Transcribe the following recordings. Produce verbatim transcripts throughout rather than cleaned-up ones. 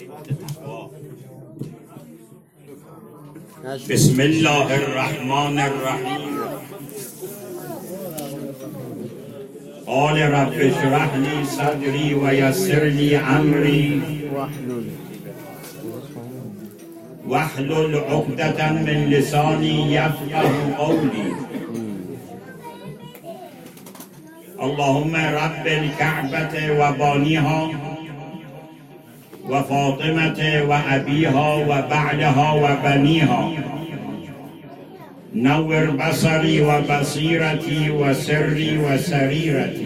بسم الله الرحمن الرحیم. قال رب اشرح لي صدري ويسر لي امري واحلل عقدة من لساني يفقه قولي. اللهم رب الكعبة وبانيها وفاطمة وأبيها وبعلها وبنيها، نور بصري وبصيرتي وسري وسريرتي.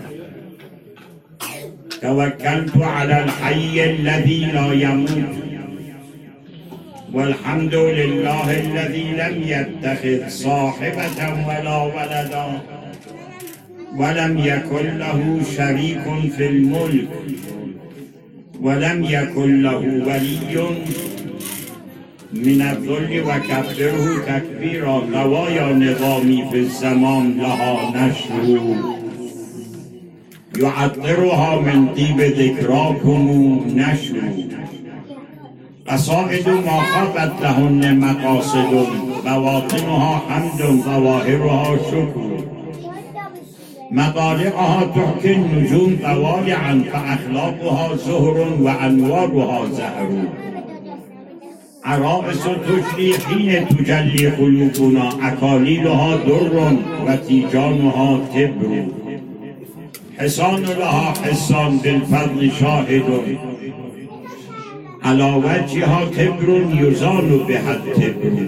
توكلت على الحي الذي لا يموت، والحمد لله الذي لم يتخذ صاحبة ولا ولدا ولم يكن له شريك في الملك ولم يكن له ولي من الذل وكبره تكبيرا. نوايا نظامي في الزمان لها نشر، يعطرها من طيب ذكراكم نشر. قصائد ما خابت لهن مقاصد، بواطنها حمد ظواهرها شكر. مطالقها تحكي النجوم طوالعا، فأخلاقها زهر وأنوارها زهر. عرائس تجري حين تجلي قلوبنا، أكاليلها در وتيجانها تبر. حصان لها حصان بالفضل شاهد، على وجهها تبر يزال بها التبر.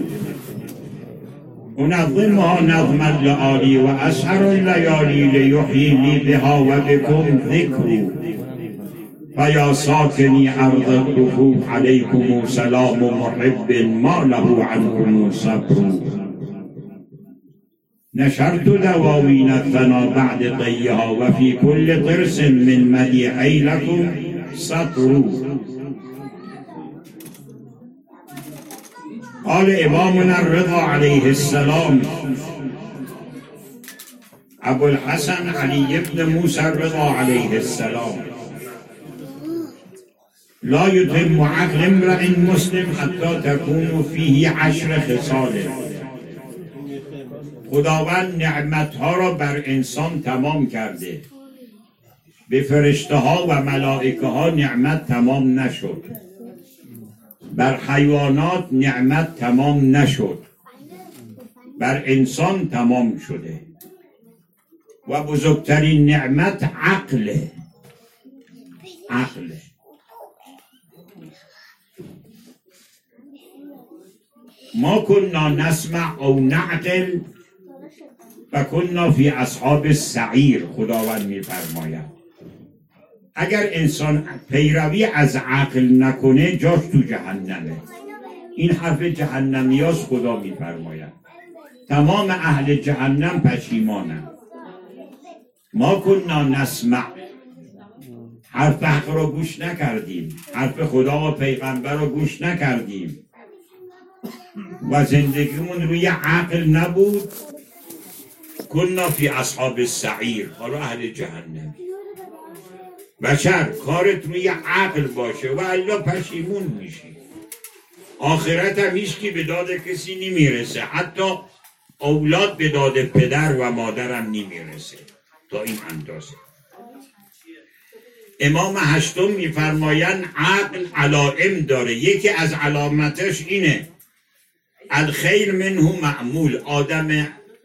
أنظمها نظما لآلي وأسهر الليالي ليحيي لي بها وبكم ذكر. فيا ساكني أرض الرفوف عليكم سلام محب ما له عنكم صبر. نشرت دواوين الثنا بعد طيها، وفي كل طرس من مديحي لكم سطر. قال إمامنا الرضا عليه السلام أبو الحسن علي بن موسى الرضا عليه السلام: لا يتم عقل امرئ مسلم حتى تكون فيه عشر خصال. خداوند نعمتها را بر انسان تمام کرده، به فرشته ها و ملائکه ها نعمت تمام نشد، بر حیوانات نعمت تمام نشد، بر انسان تمام شده. و بزرگترین نعمت عقله. عقله. ما كنا نسمع او نعقل و كنا فی اصحاب السعیر. خداوند میفرماید اگر انسان پیروی از عقل نکنه جاش تو جهنمه. این حرف جهنمیاست. خدا میفرماید تمام اهل جهنم پشیمانند. ما کنا نسمع، حرف حق را گوش نکردیم، حرف خدا و پیغمبر را گوش نکردیم و زندگیمون روی عقل نبود. کنا فی اصحاب السعیر. حالا اهل جهنمی. بشر کارت روی عقل باشه و الا پشیمون میشی. آخرت هم هیچ کی به داد کسی نمیرسه، حتی اولاد به داد پدر و مادرم نمیرسه تا این اندازه. امام هشتم میفرمایند عقل علائم داره. یکی از علامتش اینه الخیر منه معمول. آدم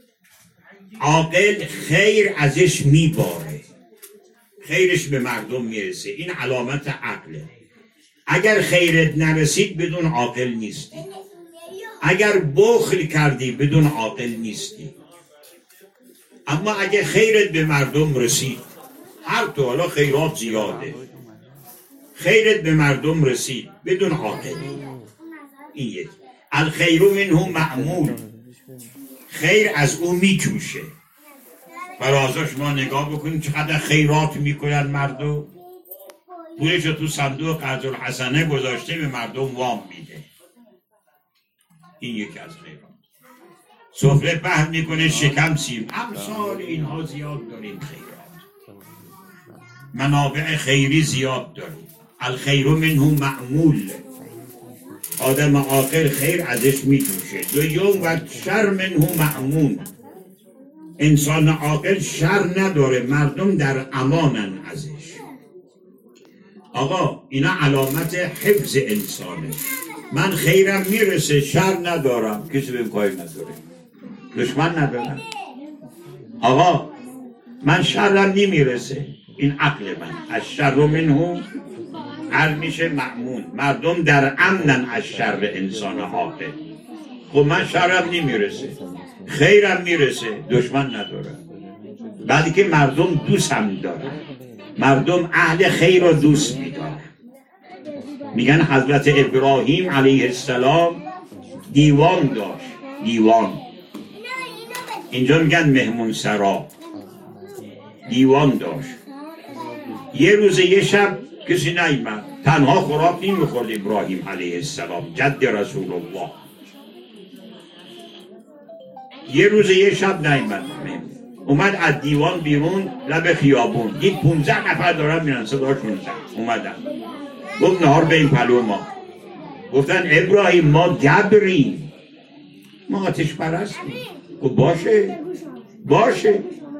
عاقل خیر ازش میباره، خیرش به مردم میرسه. این علامت عقله. اگر خیرت نرسید بدون عاقل نیستی. اگر بخل کردی بدون عاقل نیستی. اما اگر خیرت به مردم رسید، هر تو حالا خیرات زیاده، خیرت به مردم رسید بدون عاقل، این یک. الخیر منه معمول. خیر از او میجوشه. فرازاش ما نگاه بکنیم چقدر خیرات میکنن مردم. پولش تو صندوق قرض الحسنه گذاشته به مردم وام میده. این یکی از خیرات. سفره پهن میکنه شکم سیم. امثال اینها زیاد داریم. خیرات منابع خیری زیاد داریم. الخیر منه معمول، آدم عاقل خیر ازش میجوشه. دوم و شر منه معمول، انسان عاقل شر نداره، مردم در امانن ازش. آقا اینا علامت حفظ انسانه. من خیرم میرسه شر ندارم، کسی بهم کاری نداره، دشمن ندارم. آقا من شرم نمیرسه، این عقل من. از شر منه هر میشه مأمون، مردم در امنن از شر انسان عاقل. خب من شرم نمیرسه، خیرم میرسه، دشمن ندارم. بعدی که مردم دوست هم دارن، مردم اهل خیر رو دوست میدارن. میگن حضرت ابراهیم علیه السلام دیوان داشت، دیوان، اینجا میگن مهمون سرا، دیوان داشت. یه روز یه شب کسی نیامد، تنها خوراک نمیخورد ابراهیم علیه السلام جد رسول الله. یه روز یه شب نیامد، اومد از دیوان بیرون لب خیابون، دید پونزده نفر دارن میرن، صداشون زد، اومدن گفت نهار به این پلو ما. گفتن ابراهیم ما گبریم، ما آتش پرستیم. گفت باشه باشه.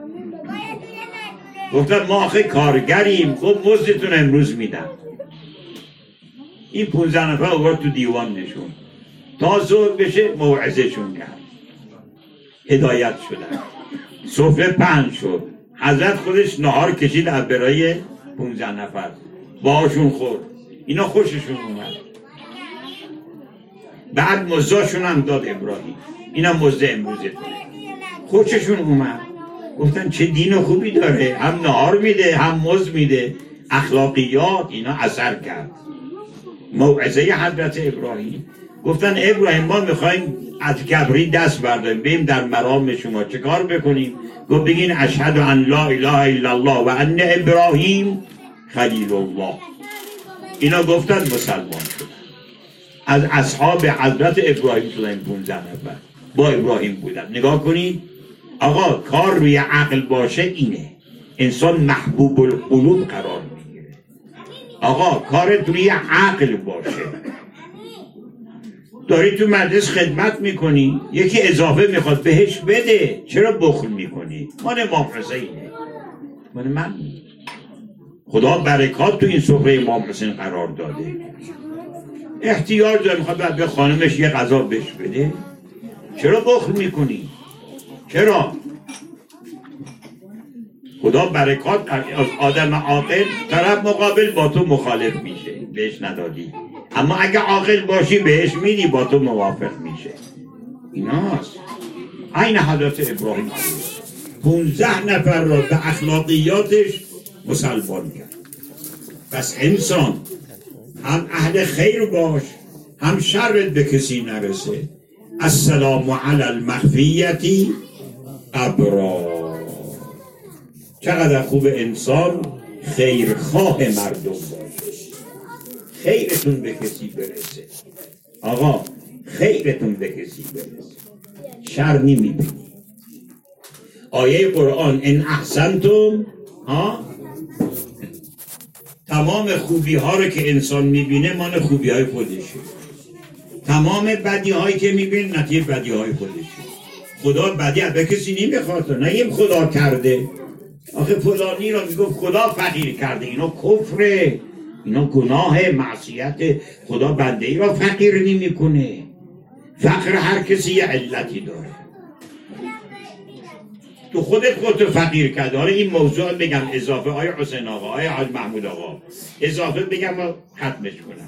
گفتن ما آخه کارگریم. گفت مزدتون امروز میدم. این پونزده نفر آورد تو دیوان نشون، تا ظهر بشه موعظه شون کرد، هدایت شدن. سفره پهن شد، حضرت خودش نهار کشید از برای پونزده نفر، باهاشون خورد، اینا خوششون اومد. بعد مزداشون هم داد ابراهیم، اینا مزد امروزتونه، خوششون اومد. گفتن چه دین خوبی داره، هم نهار میده هم مزد میده. اخلاقیات اینا اثر کرد. موعظه حضرت ابراهیم. گفتن ابراهیم ما میخوایم از گبری دست برداریم، بریم در مرام شما، چه کار بکنیم؟ گفت بگین اشهد ان لا اله الا الله و ان ابراهیم خلیل الله. اینا گفتن مسلمان شدن، از اصحاب حضرت ابراهیم شدن. پونزده نفر با ابراهیم بودن. نگاه کنید آقا، کار روی عقل باشه اینه، انسان محبوب القلوب قرار میگیره. آقا کارت روی عقل باشه. داری تو مجلس خدمت میکنی، یکی اضافه میخواد بهش بده، چرا بخل میکنی؟ مال امام حسینه، مال من. خدا برکات تو این سفره امام حسین قرار داده. احتیاج داره، میخواد به خانمش یه غذا بهش بده، چرا بخل میکنی؟ چرا؟ خدا برکات از آدم عاقل، طرف مقابل با تو مخالف میشه، بهش ندادی. اما اگه عاقل باشی بهش میدی، با تو موافق میشه. ایناست عین حضرت ابراهیم پونزده نفر را به اخلاقیاتش مسلمان کرد. پس انسان هم اهل خیر باش، هم شرت به کسی نرسه. السلام علی المخفیتی ابرار. چقدر خوب انسان خیرخواه مردم باشه، خیرتون به کسی برسه. آقا خیرتون به کسی برسه، شر نمیبینی. آیه قرآن ان احسنتم، ها، تمام خوبی ها رو که انسان میبینه مال خوبی های خودشه، تمام بدی هایی که میبینه نتیجه بدی های خودشه. خدا بدی به کسی نمیخواد، نگیم خدا کرده. آخه فلانی رو میگفت خدا فقیر کرده، اینا کفره، اینا گناه، معصیت. خدا بنده ای را فقیر نمیکنه. فقر هر کسی یه علتی داره. تو خودت خودتو فقیر کرده. حالا این موضوع بگم اضافه، آیا حسین آقا، آیا حاج محمود آقا، اضافه بگم و ختمش کنم.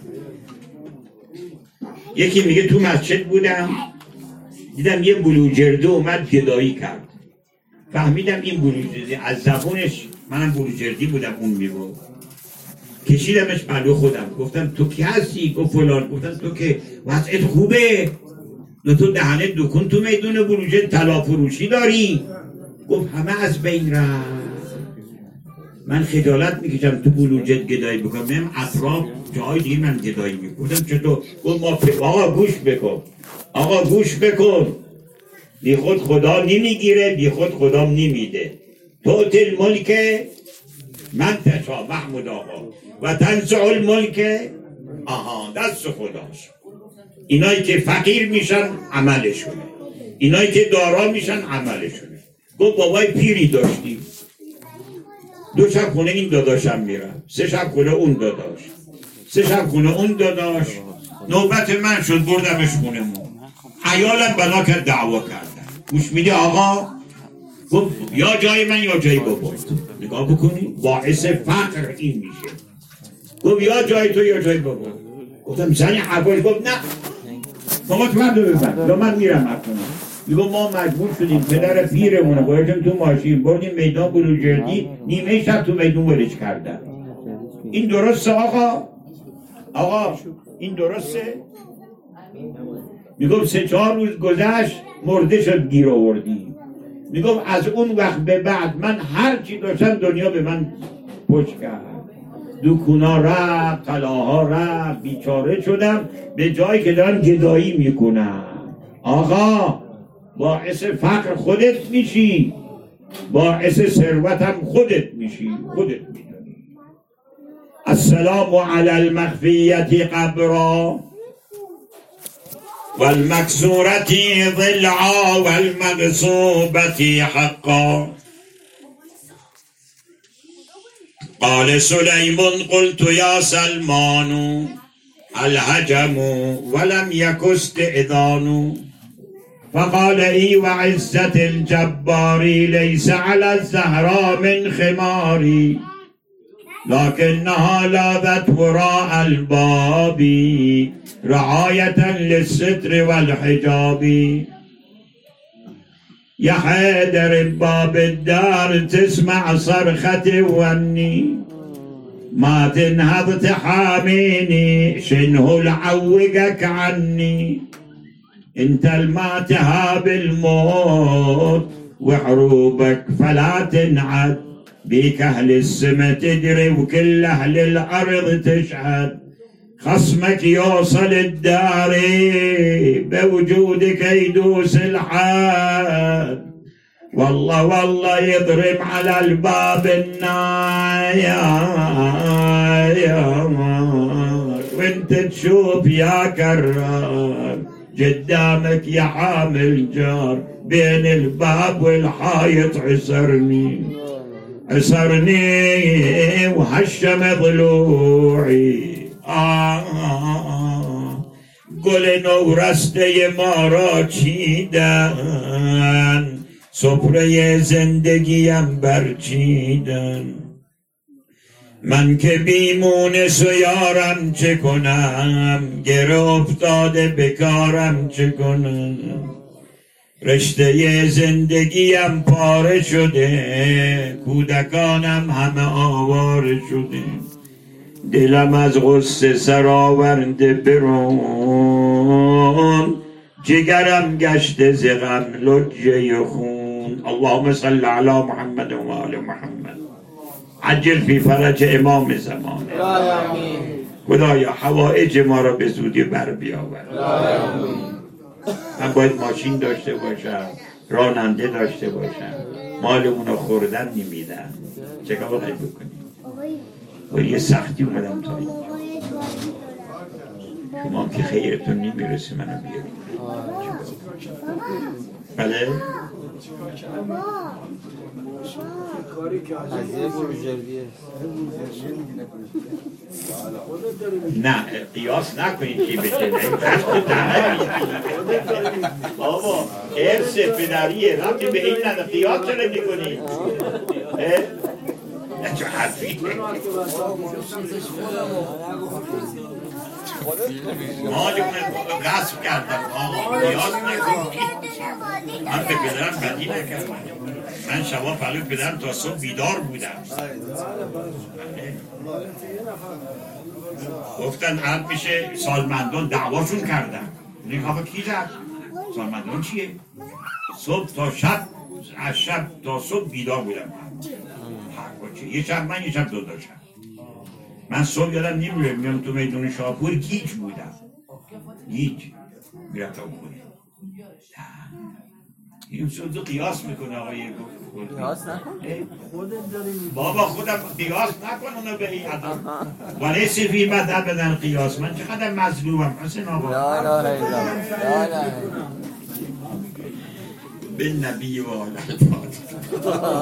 یکی میگه تو مسجد بودم دیدم یه بلوجرده اومد گدایی کرد. فهمیدم این بلوجردی از زبونش، منم بلوجردی بودم اون میگفت، کشیدمش پلو خودم. گفتم تو کی هستی؟ گفت فلان. گفتم تو که وضعیت خوبه؟ نه تو دهنت دکون تو میدون بلوجرد طلا فروشی داری؟ گفت همه از بین رفت. من خجالت میکشم تو بلوجرد گدایی بکنم، من اطراف جای دیگه من گدایی میکنم. چطور؟ گفت ما پ... آقا گوش بکن، آقا گوش بکن، بی خود خدا نمیگیره، بی خود خدا نمیده. تو تل ملک من تشا محمود آقا و تنزع الملک آها دست خداست. اینایی که فقیر میشن عملشونه، اینایی که دارا میشن عملشونه. گفت بابای پیری داشتیم، دو شب خونه این داداشم میرم، سه شب خونه اون داداش، سه شب خونه اون داداش، نوبت من شد بردمش خونه مون. عیالم بنا کرد دعوا کردن. گوش میدی آقا؟ گفت یا جای من یا جای بابا. نگاه بکنی باعث فقر این میشه. گفت یا جای تو یا جای بابا. گفتم زنی حرفاش. گفت نه بابا تو من رو ببند یا من میرم اکنون. میگو ما مجبور شدیم پدر پیرمونه بایدیم تو ماشین بردیم میدان بلوجردی، نیمه شب تو میدون ولش کردن. این درسته آقا؟ آقا این درسته؟ میگم سه چهار روز گذشت مرده شد گیر آوردی. میگم از اون وقت به بعد من هر چی داشتم دنیا به من پشت کرد، دکونا رفت، طلاها رفت، بیچاره شدم به جایی که دارم گدایی میکنم. آقا باعث فقر خودت میشی، باعث ثروتم خودت میشی، خودت میدونی. السلام علی المخفیت قبرا والمكسورة ضلعا والمغصوبة حقا. قال سليم قلت يا سلمان الهجم ولم يك استئذان. فقال اي وعزة الجبار ليس على الزهراء من خماري لكنها لاذت وراء الباب رعاية للستر والحجاب. يا حيدر بباب الدار تسمع صرختي واني ما تنهض تحاميني شنه لعوقك عني. انت الما تهاب الموت وحروبك فلا تنعد بيك اهل السما تدري وكل اهل الارض تشهد. خصمك يوصل الدار بوجودك يدوس الحد. والله والله يضرب على الباب النار وانت تشوف يا كرار قدامك يا حامل جار. بين الباب والحايط عسرني عسرني وهشم ضلوعي. آه گل نورسته ما را چیدن، سفره زندگیم برچیدن. من که بیمونس و یارم چه کنم، گره افتاده بکارم چه کنم. رشته زندگیم پاره شده، کودکانم همه آواره شده. دلم از غصه سر آورده برون، جگرم گشته ز غم لجه خون. اللهم صل علی محمد و آل محمد عجل فی فرج امام زمان. خدایا حوائج ما را به زودی بر بیاور. من باید ماشین داشته باشم، راننده داشته باشم، مالمون رو خوردن نمیدن. چه کار باید بکنیم؟ با یه سختی اومدم تا اینجا. شما که خیرتون نمیرسه منو بیارید. بله؟ نه قیاس نکنید چی بشه. بابا ارث پدریه، ربطی به این نداره. قیاس چرا میکنید؟ نه چه حرفی مالمون غصب کردم. آقا قیاس نکنید. من به پدرم بدی نکردم. من شبا پلو پدرم تا صبح بیدار بودم. گفتن حد میشه سالمندان دعواشون کردن. نگاه کی زد؟ سالمندان چیه؟ صبح تا شب، از شب تا صبح بیدار بودم. یه شب من یه شب دو داشتم. من صبح یادم نمیره میام تو میدون شاپور گیج بودم. گیج میرفتم خونه. این شد قیاس میکنه آقای قیاس نکن خودت داری میگی بابا خودم قیاس نکن اونو به این عدم ولی سفی مذهب بدن قیاس من چقدر مظلومم حسین آقا لا لا لا لا لا به نبی و آله